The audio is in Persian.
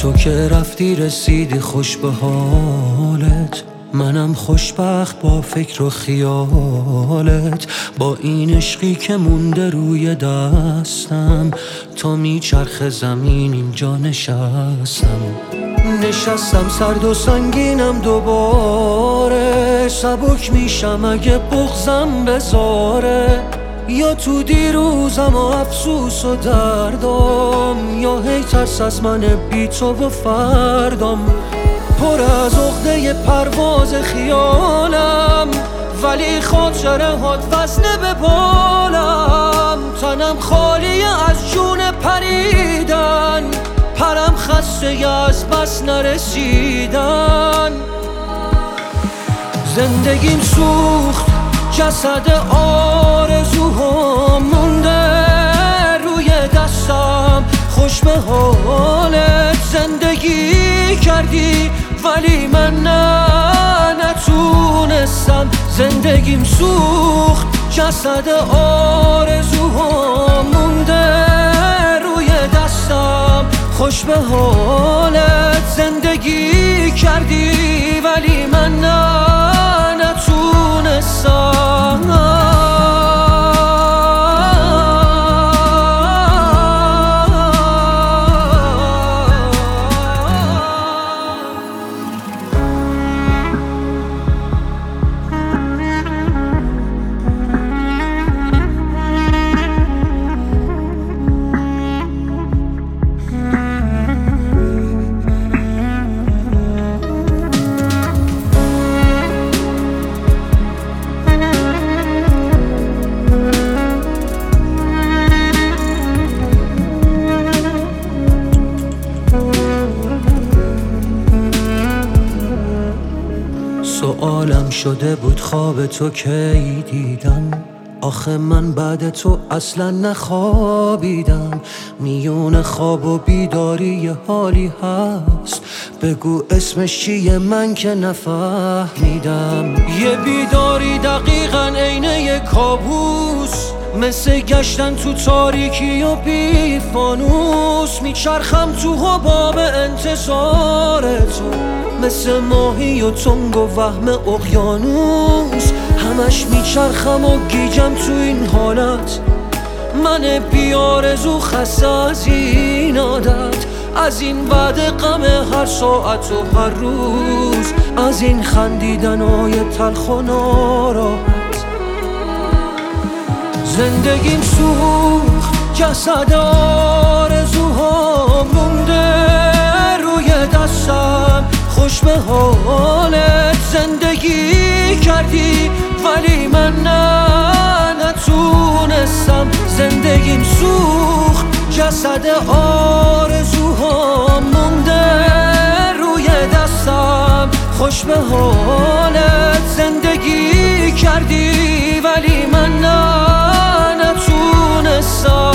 تو که رفتی رسیدی خوش به حالت، منم خوشبخت با فکر و خیالت. با این عشقی که مونده روی دستم، تا میچرخ زمین اینجا نشستم. سرد و سنگینم دوباره، سبک میشم اگه بغضم بذاره. یا تو دیروزم و افسوس و دردم، یا هی ترس از من بی تو و فردم. پر از عقده پرواز خیالم، ولی خاطره هات وزنه به بالم. تنم خالی از جون پریدن، پرم خسته از بس نرسیدن. زندگیم سوخت، جسد آرزوها مونده روی دستم. خوش به حالت زندگی کردی، ولی من نتونستم. زندگیم سوخت، جسد آرزوها مونده روی دستم. خوش به حالت زندگی کردی، ولی من نتونستم. سوالم شده بود خواب تو کی دیدم، آخه من بعد تو اصلا نخوابیدم. میون خواب و بیداری یه حالی هست، بگو اسمش چیه من که نفهمیدم. یه بیداری دقیقاً عین یه کابوس، مثل گشتن تو تاریکی و بی فانوس. میچرخم تو حباب انتظار تو، مثل ماهی و تنگ و وهم اقیانوس. همش میچرخم و گیجم تو این حالت، من بیارزو خسته از این عادت. از این بعد غم هر ساعت و هر روز، از این خندیدنای تلخ و ناراحت. زندگیم سوخت، جسد آرزوها مونده روی دستم. خوش به حالت زندگی کردی، ولی من نتونستم. زندگیم سوخت، جسد آرزوها مونده روی دستم. خوش به حالت زندگی کردی، ولی من نتونستم.